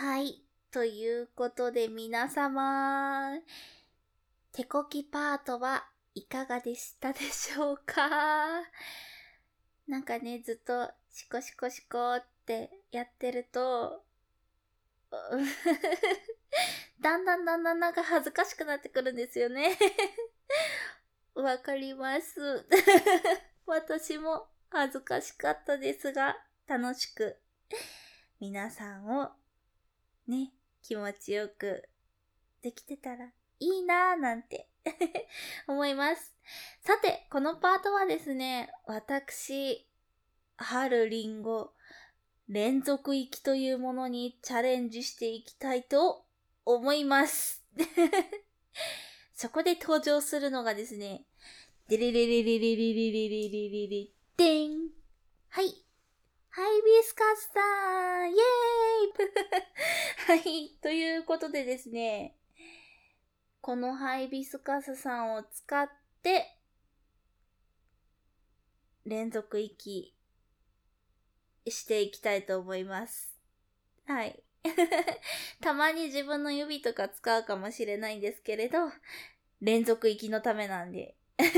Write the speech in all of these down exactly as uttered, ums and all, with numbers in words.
はい。ということで皆様、手こきパートはいかがでしたでしょうか？なんかね、ずっとシコシコシコってやってると、だんだんだんだんなんか恥ずかしくなってくるんですよね。わかります。私も恥ずかしかったですが、楽しく皆さんをね、気持ちよくできてたらいいなぁなんて思います。さて、このパートはですね、私、春りんご連続行きというものにチャレンジしていきたいと思います。そこで登場するのがですね、デレレレレレレレレレレレレデン。はい。ハイビスカスさんイェーイはい。ということでですね、このハイビスカスさんを使って、連続息していきたいと思います。はい。たまに自分の指とか使うかもしれないんですけれど、連続息のためなんで。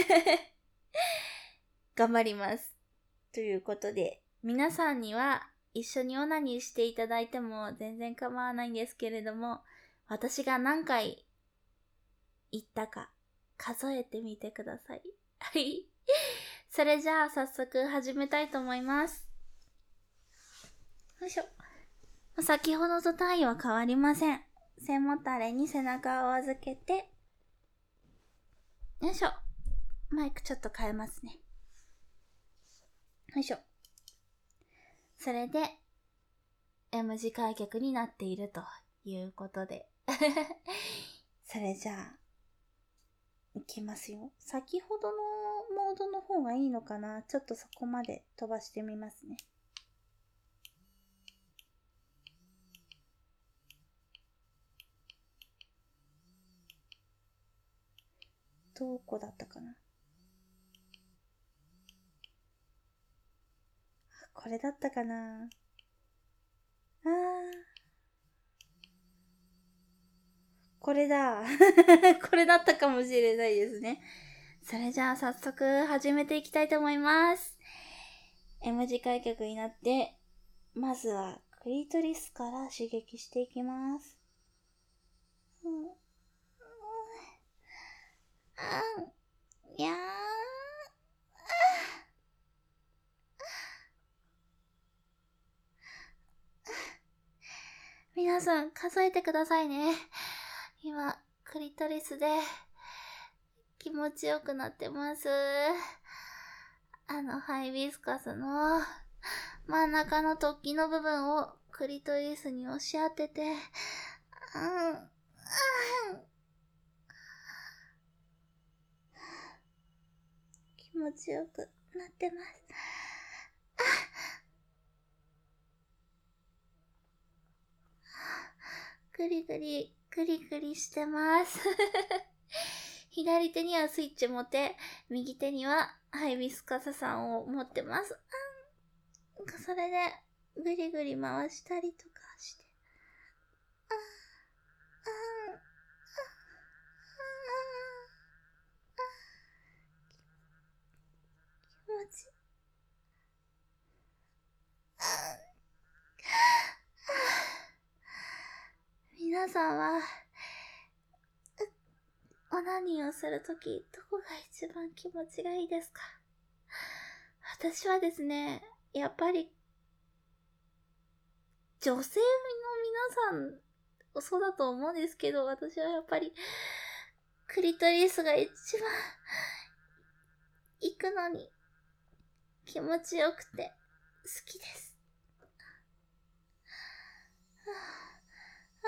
頑張ります。ということで、皆さんには一緒にオナニーしていただいても全然構わないんですけれども、私が何回言ったか数えてみてください。はい。それじゃあ早速始めたいと思います。よいしょ。先ほどと単位は変わりません。背もたれに背中を預けて、よいしょ。マイクちょっと変えますね。よいしょ。それで、M 字開脚になっているということで。それじゃあ、いきますよ。先ほどのモードの方がいいのかな？ちょっとそこまで飛ばしてみますね。どこだったかな？これだったかな？あー。これだ。これだったかもしれないですね。それじゃあ早速始めていきたいと思います。M 字開脚になって、まずはクリトリスから刺激していきます。うん。うん。あん。いやー。皆さん数えてくださいね。今、クリトリスで気持ちよくなってます。あのハイビスカスの真ん中の突起の部分をクリトリスに押し当てて、うん、うん、気持ちよくなってます。グリグリ、グリグリしてます。左手にはスイッチ持って、右手にはハイビスカスさんを持ってます。うん、それで、グリグリ回したりとかして。うん、気持ちいい。皆さんは、オナニーをするとき、どこが一番気持ちがいいですか？私はですね、やっぱり、女性の皆さん、そうだと思うんですけど、私はやっぱり、クリトリスが一番、行くのに、気持ちよくて、好きです。はぁは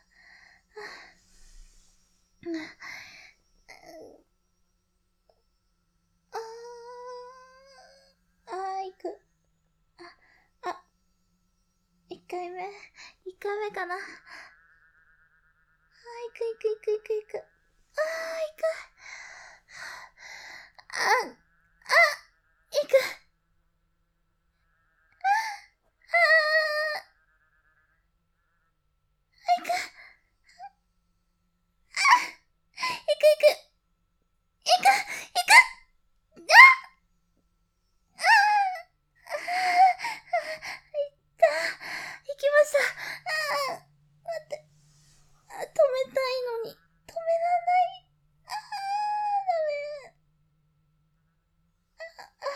ぁはぁあー、あー、行く。あ、あ、一回目、一回目かな。あー、行く行く行く行く行く。あー、行く。あ、あ、行く。あした。あー、待って。あ、止めたいのに、止めらんない。あー、ダメ。あ、あ、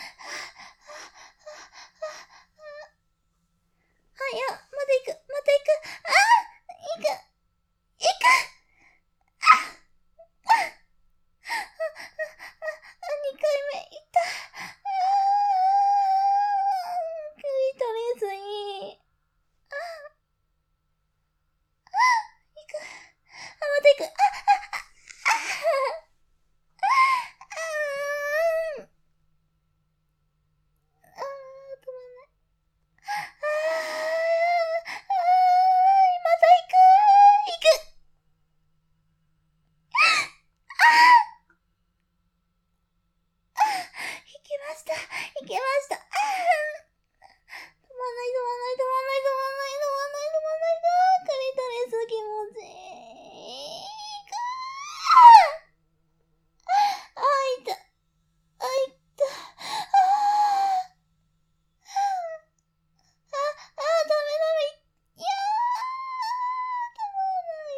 あ、いや、まだ行く、また行く。あー、行く、行く。あ、あ、にかいめ、行った。あー、クリトリスに。あ、あ、行く。あ、また行く。あ、あ、あ、あ、あ、あ、あ、あー、止まんない。あー、あー、また行く。行く。行きました。行きました。あー、止まんない、止まんない、止まんない、止まんない、止まんない、止まんない。あー、クリトリス気持ちいい。行く。あー、あー、いた。あ、いった。あー、あ、あ、ダメダメ。いやー、止まらない。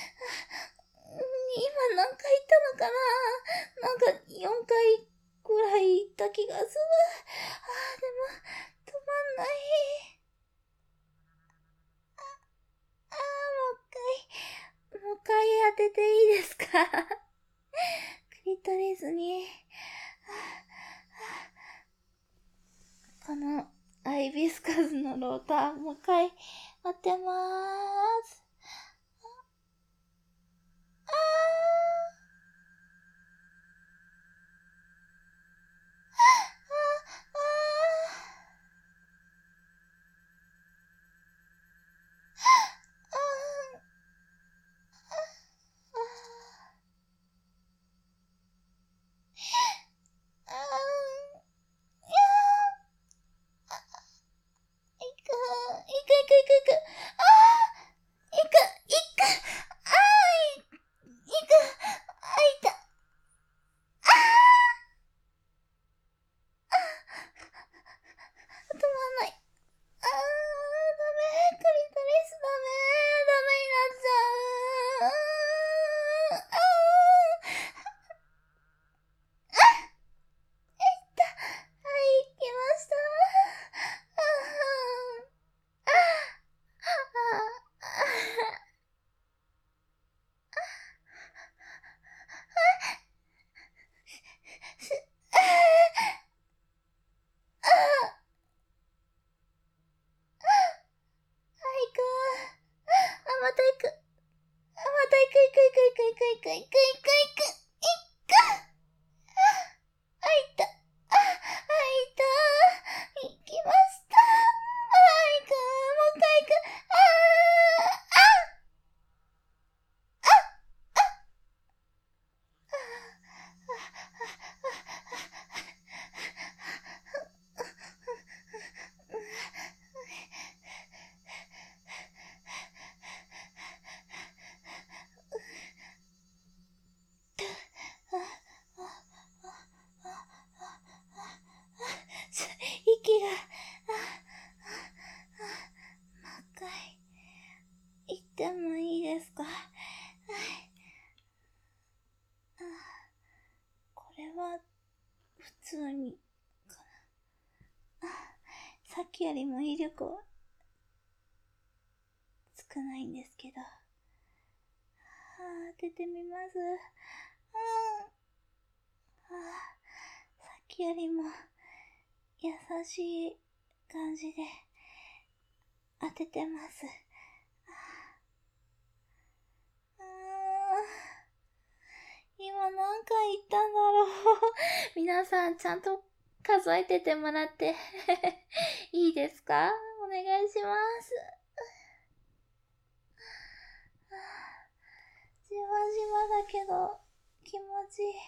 今何回行ったのかな。なんかよんかいくらい行った気がする。あー、でも止まんない。あー、もう一回、もう一回当てていいですか。クリトリスに。このアイビスカスのローター、もう一回当てまーす。あー。また行く。また行く行く行く行く行く行く行く行く行く行く。あ、いた。あ、あ、いた。行きました。あ、行く。もう一回行く。あー、あ、あ、あ、息が、あ、あ、もう一回、行ってもいいですか。はい。あ、これは、普通に、かな。あ、さっきよりも威力は、少ないんですけど。あ、当ててみます。うん。あ、さっきよりも、優しい感じで当ててます。あー、今何回言ったんだろう。皆さんちゃんと数えててもらっていいですか。お願いします。じわじわだけど気持ちいい。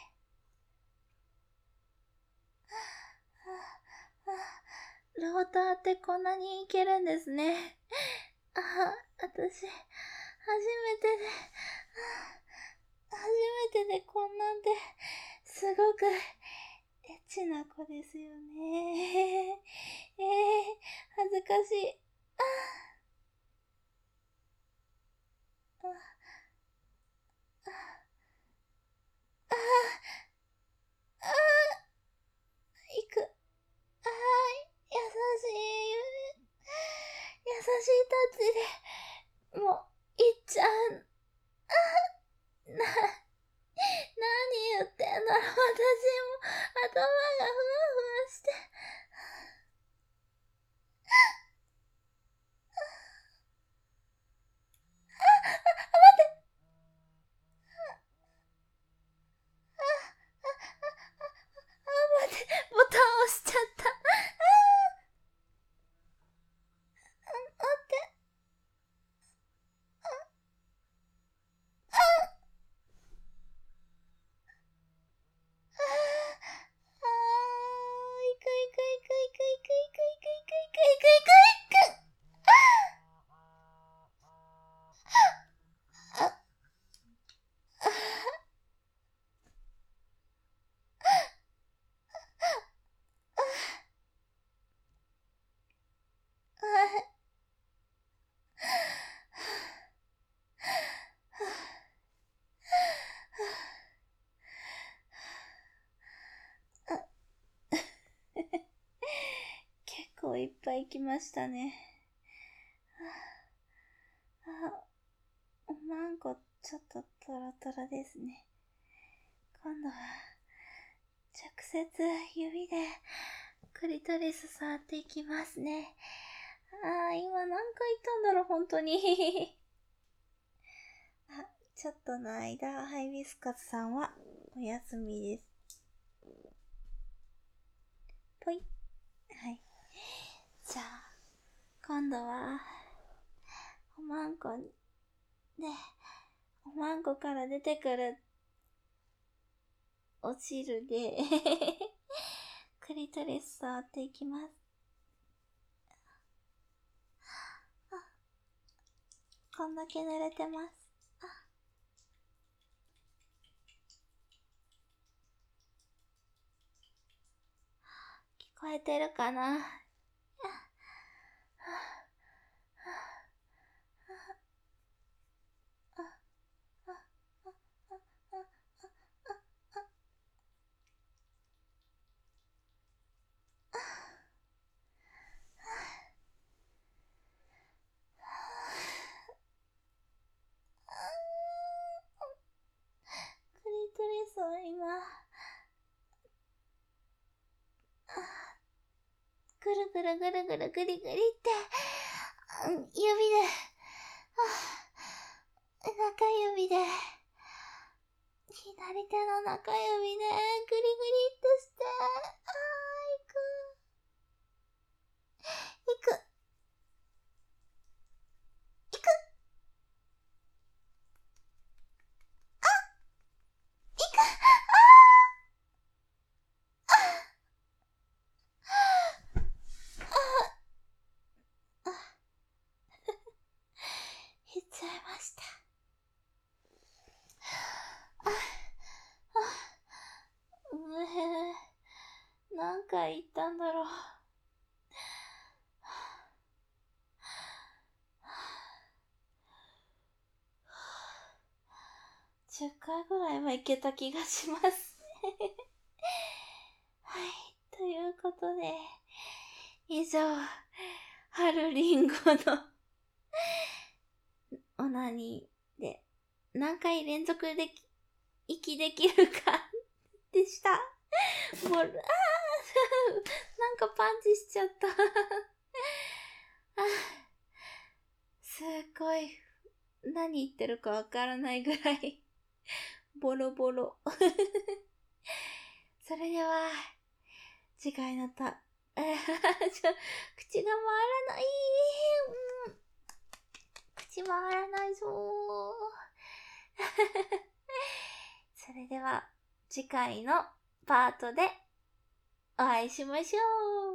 ローターってこんなにいけるんですね。あ、私、 めてで、初めてでこんなんで、すごく、エッチな子ですよね。えー、恥ずかしい。あああああ行く。ああ、優しい、優しいタッチで、もう、行っちゃう。な、何言ってんだろう、私も、頭がふわふわして。あ、待って、ボタン押しちゃった。ああ、待って。ああ、ああ、行く行く行く行く行く行く行く行く行く行く行く行く。ああ、結構いっぱい来ましたね。あ、おまんこちょっとトロトロですね。今度は直接指でクリトリス触っていきますね。あー、今何回言ったんだろう、本当に。あ、ちょっとの間、ハイビスカスさんはお休みです。ぽい。はい。じゃあ、今度は、おまんこで、おまんこから出てくる、お汁で、クリトリス触っていきます。あ、こんだけ濡れてます。あ、聞こえてるかな。クリトリスを今、ぐるぐるぐるぐるぐりぐりって、指で、中指で、左手の中指で、ぐりぐりってして、あー、いく。いく。いく。あ、いく。あー、あー、あ、いっちゃいました。あ、あ、うえー、何回言ったんだろう。じゅっかいぐらいはいけた気がします。はい。ということで、以上、春りんごのオナニーで何回連続で息できるかでした。もう、あーなんかパンチしちゃった。あ、すごい、何言ってるかわからないぐらい、ボロボロ。それでは、次回のた、えー、ちょ口が回らない、うん、口回らないぞー。それでは、次回のパートでお会いしましょう。